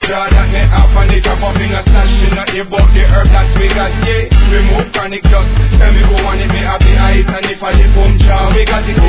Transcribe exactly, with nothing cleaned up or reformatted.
Draw that me up and the drop up in a stash. You know about the herb that we got, yeah. Remove chronic dust. Tell me who want it, me have the eyes. And if I the boom jaw, we got it